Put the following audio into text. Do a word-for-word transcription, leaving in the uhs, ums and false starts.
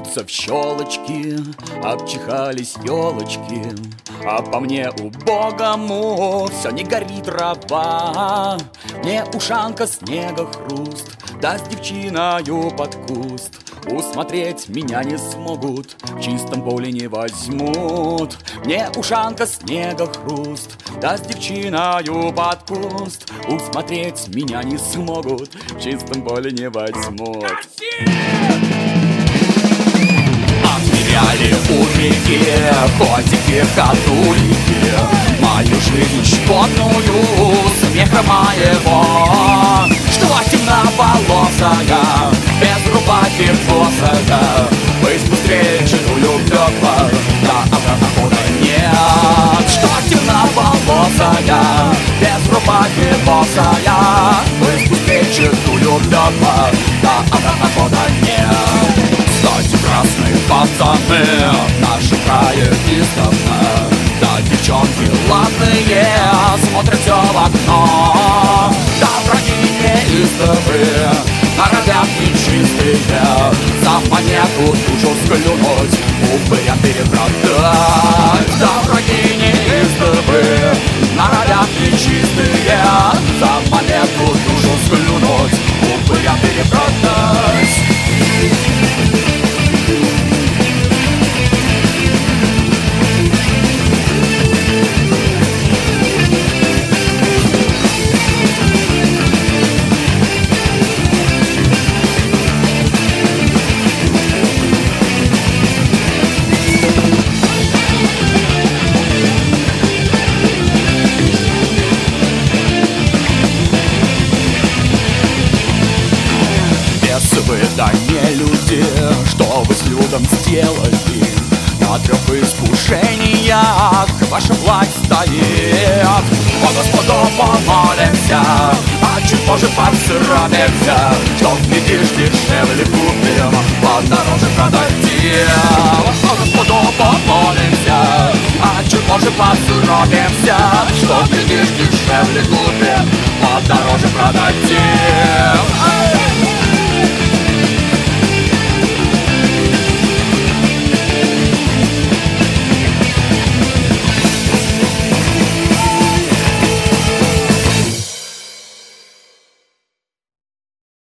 бьются в щелочки, обчихались елочки, а по мне убогому все не горит трава. Мне ушанка снега хруст даст девчиною под куст. Усмотреть меня не смогут, в чистом поле не возьмут. Мне ушанка снега хруст даст девчиною под куст. Усмотреть меня не смогут, в чистом поле не возьмут. Отмеряли у реки котики, ходулики, мою жизнь щепотную смеха моего. Что темноволосая, без рубахи босая, быть быстрее, чем влюблённого, да обратно хода нет. Что темноволосая, без рубахи босая, быть быстрее, чем влюблённого, да обратно хода нет. Кстати, красные пацаны в нашем крае издавна, да девчонки ладные смотрят всё в окно. Да враги неистовые, норовят нечистые, за монету душу склюнуть, упырям перепродать. Да враги неистовые, норовят нечистые, за монету душу склюнуть, упырям перепродать. Вы, да не люди, что вы с людом сделали? На трех искушениях ваша власть стоит. По Господу помолимся, а чуть позже подсрамимся, что глядишь дешевле купим, подороже продадим. По Господу помолимся, а чуть позже подсрамимся, что глядишь дешевле купим, подороже продадим.